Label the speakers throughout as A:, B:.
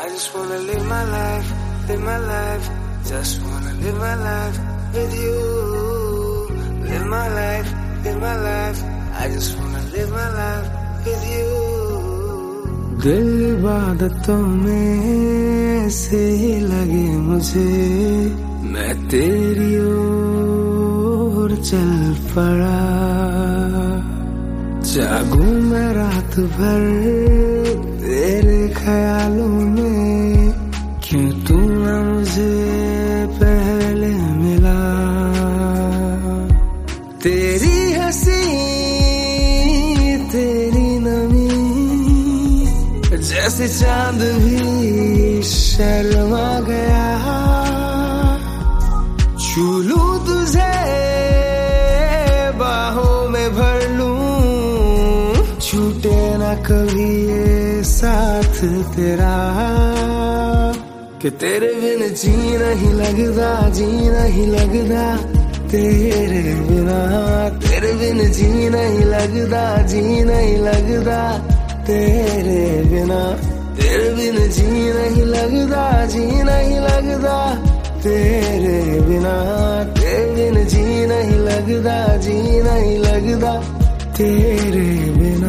A: I just wanna live my life, just wanna live my life with you. Live my life, I just wanna live my life with you. दिल इबादतों में ऐसे ही लगे मुझे, मैं तेरी ओर चल पड़ा। जागूं मैं रात भर तेरे ख्यालों में, क्यों तू ना मुझे पहले मिला। तेरी हंसी तेरी नमी, जैसे चांद भी शर्मा गया। छू लूं तुझे बाहों में भर लूं, छूटे ना कभी ये साथ तेरा। कि तेरे बिन जी नहीं लगता, जी नहीं लगता तेरे बिना। तेरे बिन जी नहीं लगता, जी नहीं लगता तेरे बिना। तेरे बिन जी नहीं लगता, जी नहीं लगता तेरे बिना। तेरे बिन जी नहीं लगता, जी नहीं लगता तेरे बिना।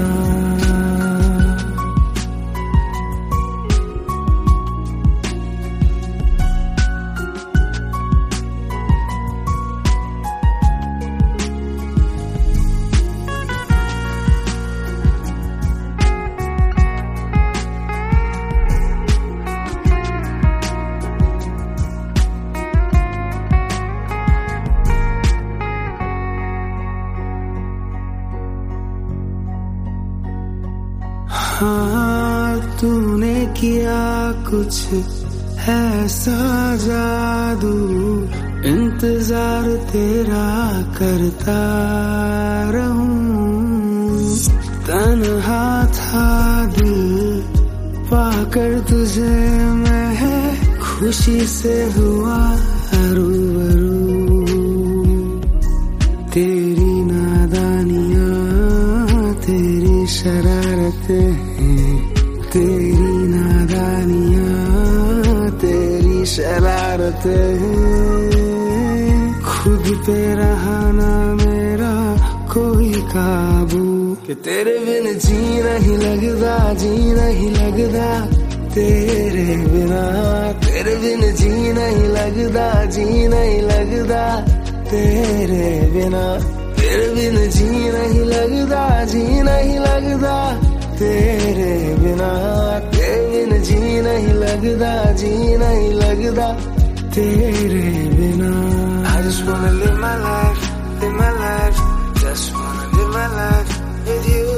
A: हाँ, तूने किया कुछ ऐसा जादू, इंतजार तेरा करता रहूं। तन्हा था दिल पाकर तुझे मैं, खुशी से हुआ रूबरू। तेरी नादानियाँ तेरी शरारतें हैं, तेरी नादानियाँ तेरी शरारतें हैं। खुद पे रहा ना मेरा कोई काबू। कि तेरे बिन जी नहीं लगता, जी नहीं लगता तेरे बिना। तेरे बिन जी नहीं लगता, जी नहीं लगता तेरे बिना। तेरे बिन जी नहीं लगता, जी नहीं लगता तेरे बिना। तेरे बिन जी नहीं लगता, जी नहीं लगता तेरे बिना। I just wanna live my life, just wanna live my life with you.